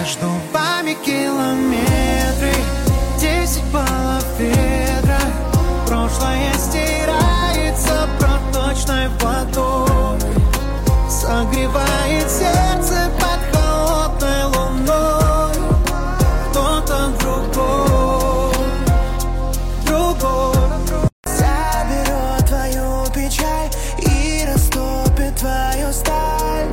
Между вами километры, 10 баллов ветра. Прошлое стирается проточной водой, согревает сердце под холодной луной. Кто-то другой заберет твою печаль и растопит твою сталь.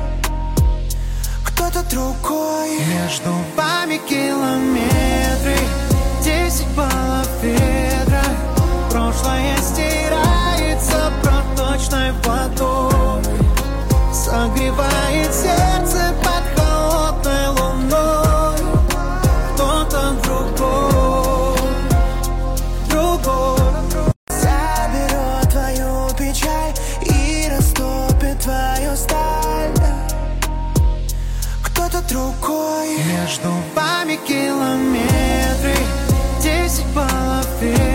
Кто-то другой. Между вами километры, 10 баллов ветра. Прошлое стирается проточной водой, согревает сердце под холодной луной. Кто-то другой заберет твою печаль и растопит твою сталь. Кто-то другой. Между вами километры, 10 баллов ветра.